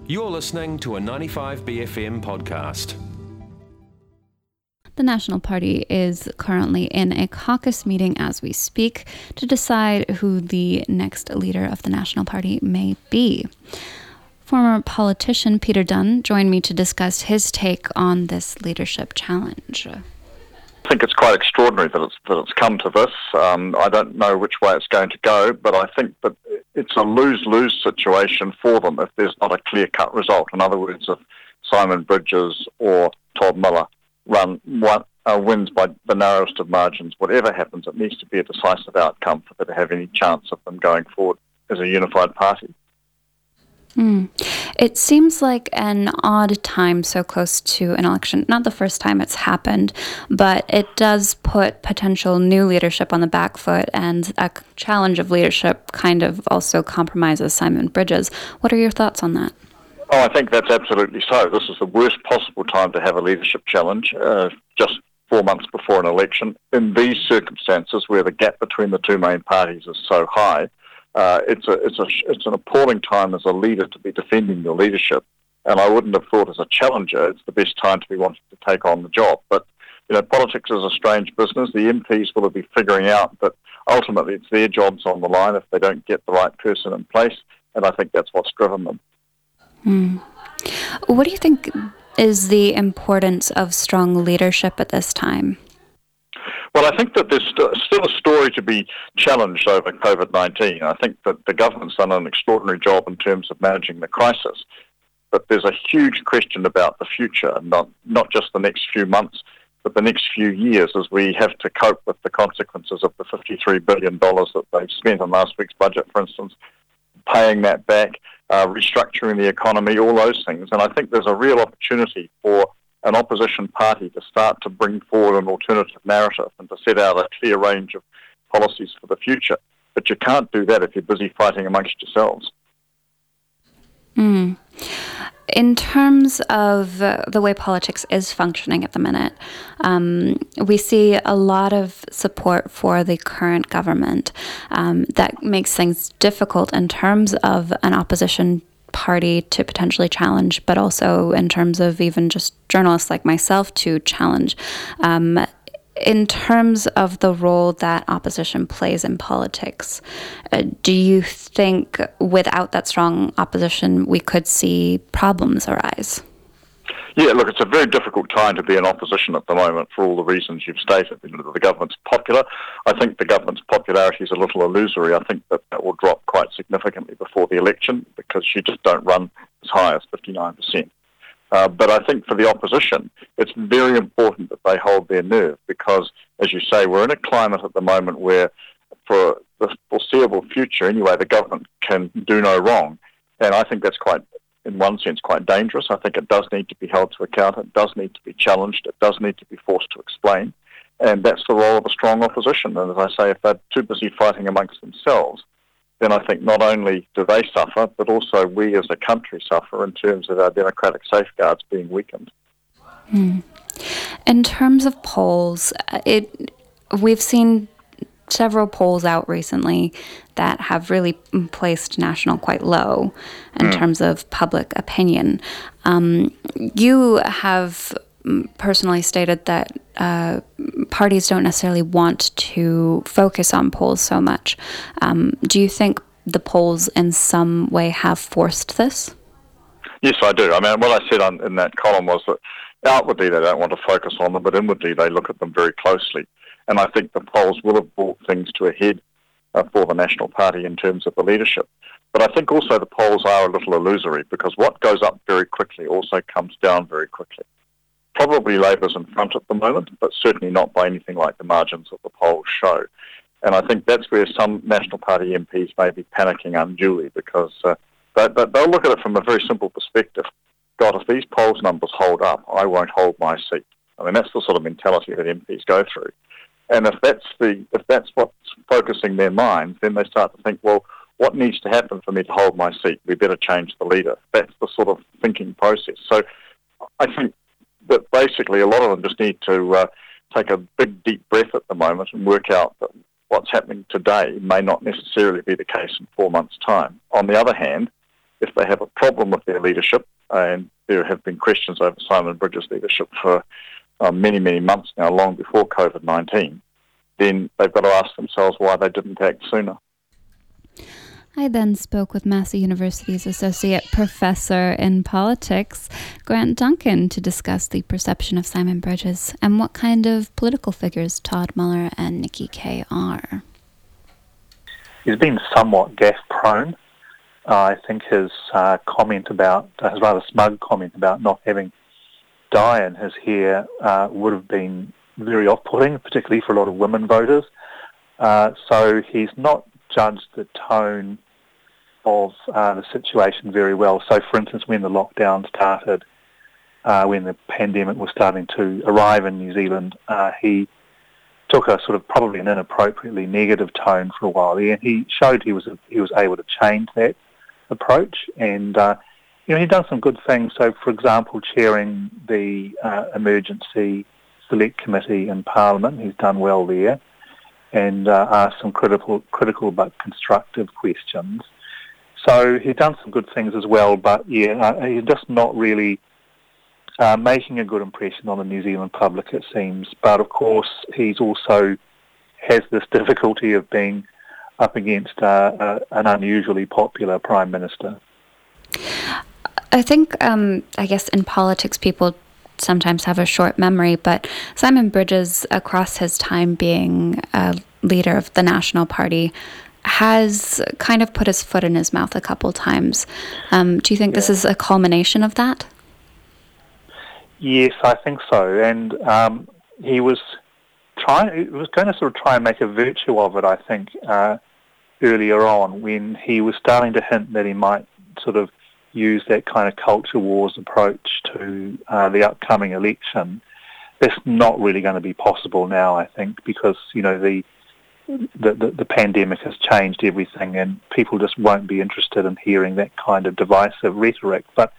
You're listening to a 95BFM podcast. The National Party is currently in a caucus meeting as we speak to decide who the next leader of the National Party may be. Former politician Peter Dunne joined me to discuss his take on this leadership challenge. I think it's quite extraordinary that it's come to this. I don't know which way it's going to go, but I think that it's a lose-lose situation for them if there's not a clear-cut result. In other words, if Simon Bridges or Todd Miller wins by the narrowest of margins, whatever happens, it needs to be a decisive outcome for there to have any chance of them going forward as a unified party. It seems like an odd time so close to an election. Not the first time it's happened, but it does put potential new leadership on the back foot, and a challenge of leadership kind of also compromises Simon Bridges. What are your thoughts on that? Oh, I think that's absolutely so. This is the worst possible time to have a leadership challenge, just 4 months before an election. In these circumstances, where the gap between the two main parties is so high, it's an appalling time as a leader to be defending your leadership. And I wouldn't have thought as a challenger it's the best time to be wanting to take on the job. But, politics is a strange business. The MPs will be figuring out that ultimately it's their jobs on the line if they don't get the right person in place. And I think that's what's driven them. What do you think is the importance of strong leadership at this time? Well, I think that there's still a story to be challenged over COVID-19. I think that the government's done an extraordinary job in terms of managing the crisis, but there's a huge question about the future, not just the next few months, but the next few years as we have to cope with the consequences of the $53 billion that they've spent on last week's budget, for instance, paying that back, restructuring the economy, all those things. And I think there's a real opportunity for an opposition party to start to bring forward an alternative narrative and to set out a clear range of policies for the future. But you can't do that if you're busy fighting amongst yourselves. In terms of the way politics is functioning at the minute, we see a lot of support for the current government. That makes things difficult in terms of an opposition party to potentially challenge, but also in terms of even just journalists like myself to challenge. In terms of the role that opposition plays in politics, do you think without that strong opposition we could see problems arise? Yeah, look, it's a very difficult time to be in opposition at the moment for all the reasons you've stated. The government's popular. I think the government's popularity is a little illusory. I think that will drop quite significantly before the election because you just don't run as high as 59%. But I think for the opposition, it's very important that they hold their nerve because, as you say, we're in a climate at the moment where, for the foreseeable future anyway, the government can do no wrong. And I think that's in one sense, quite dangerous. I think it does need to be held to account. It does need to be challenged. It does need to be forced to explain. And that's the role of a strong opposition. And as I say, if they're too busy fighting amongst themselves, then I think not only do they suffer, but also we as a country suffer in terms of our democratic safeguards being weakened. In terms of polls, we've seen several polls out recently that have really placed National quite low in terms of public opinion. You have personally stated that parties don't necessarily want to focus on polls so much. Do you think the polls in some way have forced this? Yes, I do. I mean, what I said in that column was that outwardly they don't want to focus on them, but inwardly they look at them very closely. And I think the polls will have brought things to a head for the National Party in terms of the leadership. But I think also the polls are a little illusory because what goes up very quickly also comes down very quickly. Probably Labor's in front at the moment, but certainly not by anything like the margins that the polls show. And I think that's where some National Party MPs may be panicking unduly because they'll look at it from a very simple perspective. God, if these polls numbers hold up, I won't hold my seat. I mean, that's the sort of mentality that MPs go through. And if that's what's focusing their minds, then they start to think, well, what needs to happen for me to hold my seat? We better change the leader. That's the sort of thinking process. So I think that basically a lot of them just need to take a big, deep breath at the moment and work out that what's happening today may not necessarily be the case in 4 months' time. On the other hand, if they have a problem with their leadership, and there have been questions over Simon Bridges' leadership for many, many months now, long before COVID-19, then they've got to ask themselves why they didn't act sooner. I then spoke with Massey University's Associate Professor in Politics, Grant Duncan, to discuss the perception of Simon Bridges and what kind of political figures Todd Muller and Nikki Kaye are. He's been somewhat gaffe-prone. I think his comment about, his rather smug comment about not having dye in his hair would have been very off-putting, particularly for a lot of women voters. So he's not judged the tone of the situation very well. So, for instance, when the lockdown started, when the pandemic was starting to arrive in New Zealand, he took a sort of probably an inappropriately negative tone for a while there. He showed he was able to change that approach, and he'd done some good things. So, for example, chairing the Emergency Select Committee in Parliament, he's done well there, and asked some critical but constructive questions. So he's done some good things as well, but he's just not really making a good impression on the New Zealand public, it seems. But of course, he's also has this difficulty of being up against an unusually popular Prime Minister. I think, I guess in politics, people sometimes have a short memory, but Simon Bridges, across his time being a leader of the National Party, has kind of put his foot in his mouth a couple times. Do you think this is a culmination of that? Yes, I think so. And he was going to sort of try and make a virtue of it, I think, earlier on, when he was starting to hint that he might sort of use that kind of culture wars approach to the upcoming election. That's not really going to be possible now, I think, because, the pandemic has changed everything, and people just won't be interested in hearing that kind of divisive rhetoric. But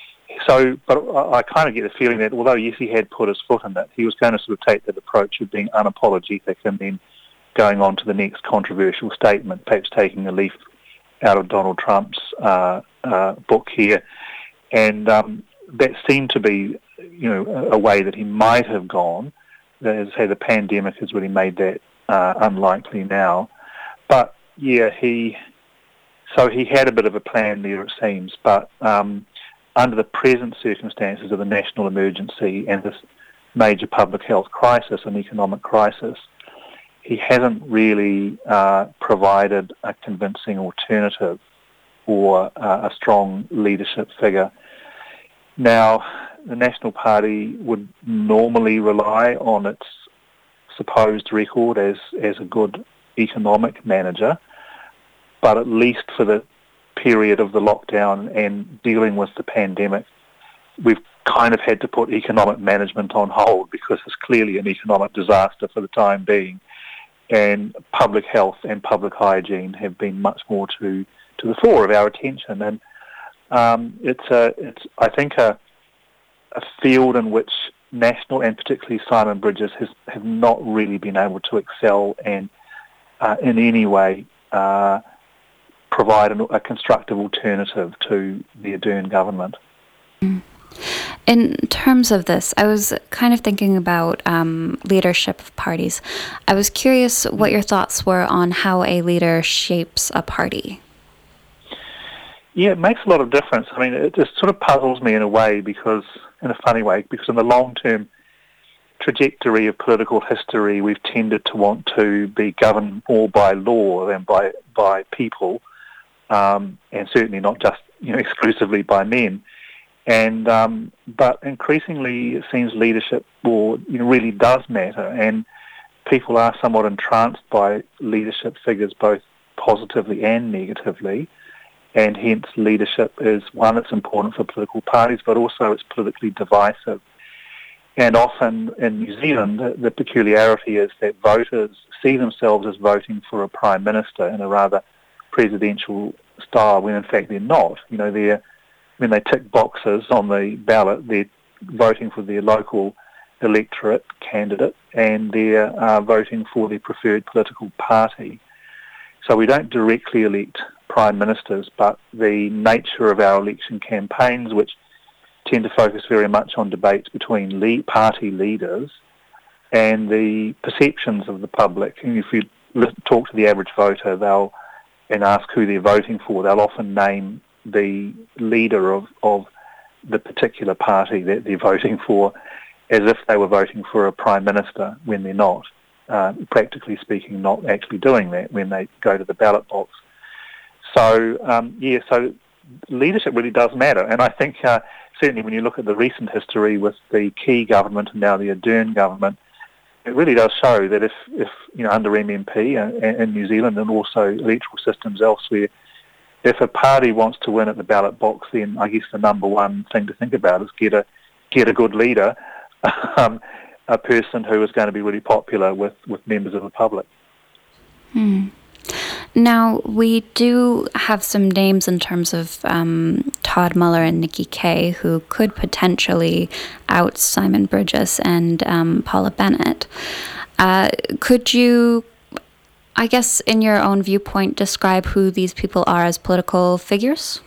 I kind of get the feeling that although, yes, he had put his foot in it, he was going to sort of take that approach of being unapologetic and then going on to the next controversial statement, perhaps taking a leaf out of Donald Trump's book here. And that seemed to be, a way that he might have gone. As I say, the pandemic has really made that unlikely now. But he had a bit of a plan there, it seems, but under the present circumstances of the national emergency and this major public health crisis and economic crisis, he hasn't really provided a convincing alternative or a strong leadership figure. Now, the National Party would normally rely on its supposed record as a good economic manager, but at least for the period of the lockdown and dealing with the pandemic, we've kind of had to put economic management on hold because it's clearly an economic disaster for the time being, and public health and public hygiene have been much more to the fore of our attention. And it's I think a field in which National and particularly Simon Bridges have not really been able to excel and in any way provide a constructive alternative to the Ardern government. In terms of this, I was kind of thinking about leadership of parties. I was curious what your thoughts were on how a leader shapes a party. Yeah, it makes a lot of difference. I mean, it just sort of puzzles me in a funny way, because in the long-term trajectory of political history, we've tended to want to be governed more by law than by people, and certainly not just exclusively by men. And but increasingly, it seems leadership really does matter, and people are somewhat entranced by leadership figures, both positively and negatively. And hence leadership is one that's important for political parties, but also it's politically divisive. And often in New Zealand, the peculiarity is that voters see themselves as voting for a prime minister in a rather presidential style, when in fact they're not. When they tick boxes on the ballot, they're voting for their local electorate candidate, and they're voting for their preferred political party. So we don't directly elect prime ministers, but the nature of our election campaigns, which tend to focus very much on debates between party leaders and the perceptions of the public. And if you talk to the average voter, and ask who they're voting for, they'll often name the leader of the particular party that they're voting for as if they were voting for a prime minister when they're not. Practically speaking, not actually doing that when they go to the ballot box. So, so leadership really does matter. And I think certainly when you look at the recent history with the Key government and now the Ardern government, it really does show that if under MMP in New Zealand and also electoral systems elsewhere, if a party wants to win at the ballot box, then I guess the number one thing to think about is get a good leader, a person who is going to be really popular with members of the public. Now, we do have some names in terms of Todd Muller and Nikki Kaye who could potentially out Simon Bridges and Paula Bennett. Could you, I guess, in your own viewpoint, describe who these people are as political figures?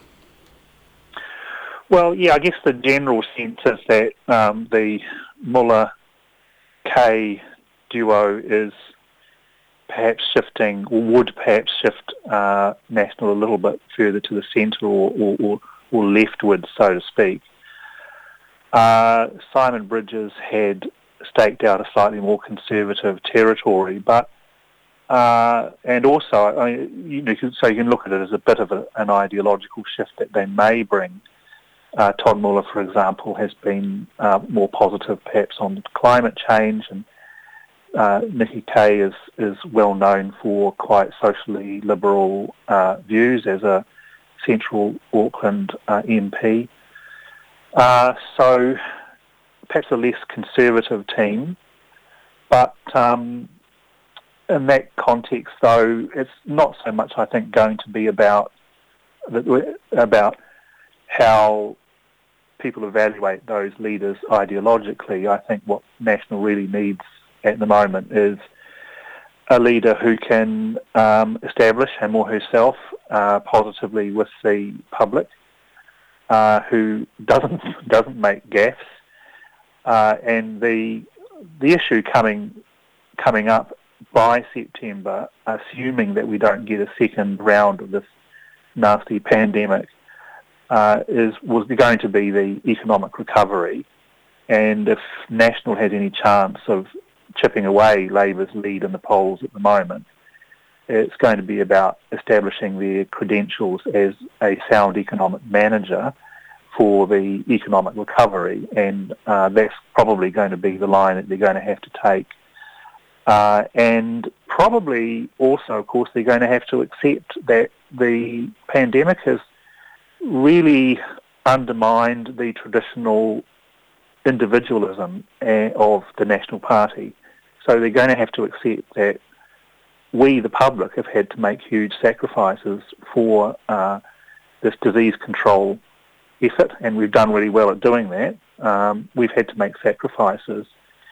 Well, yeah, I guess the general sense is that the Muller-Kaye duo is perhaps shifting, or would perhaps shift National a little bit further to the centre or leftward, so to speak. Simon Bridges had staked out a slightly more conservative territory, but and also, so you can look at it as a bit of an ideological shift that they may bring. Todd Muller, for example, has been more positive perhaps on climate change, and Nikki Kaye is well known for quite socially liberal views as a Central Auckland MP. So perhaps a less conservative team, but in that context, though, it's not so much, I think, going to be about how people evaluate those leaders ideologically. I think what National really needs at the moment is a leader who can establish him or herself positively with the public, who doesn't make gaffes, and the issue coming up by September, assuming that we don't get a second round of this nasty pandemic, was going to be the economic recovery. And if National has any chance of chipping away Labour's lead in the polls at the moment, it's going to be about establishing their credentials as a sound economic manager for the economic recovery, and that's probably going to be the line that they're going to have to take. And probably also, of course, they're going to have to accept that the pandemic has really undermined the traditional individualism of the National Party. So they're going to have to accept that we, the public, have had to make huge sacrifices for this disease control effort, and we've done really well at doing that. We've had to make sacrifices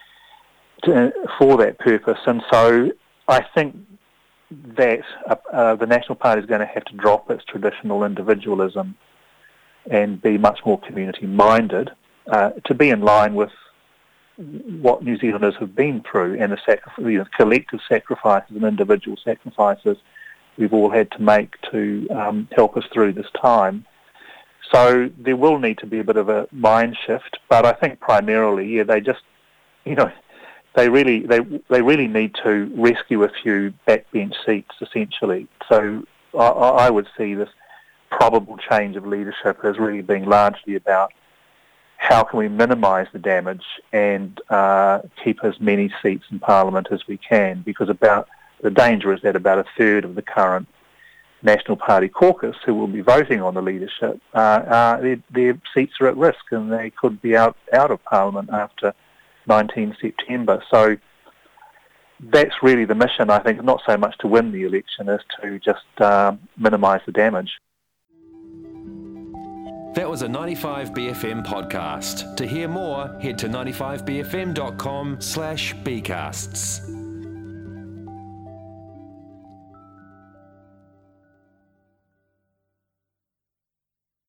for that purpose, and so I think that the National Party is going to have to drop its traditional individualism and be much more community-minded to be in line with what New Zealanders have been through and the collective sacrifices and individual sacrifices we've all had to make to help us through this time. So there will need to be a bit of a mind shift, but I think primarily, they just, they really need to rescue a few backbench seats, essentially. So I would see this probable change of leadership as really being largely about how can we minimise the damage and keep as many seats in Parliament as we can, because the danger is that about a third of the current National Party caucus who will be voting on the leadership, their seats are at risk and they could be out of Parliament after 19 September. So that's really the mission, I think, not so much to win the election as to just minimise the damage. That was a 95BFM podcast. To hear more, head to 95bfm.com/bcasts.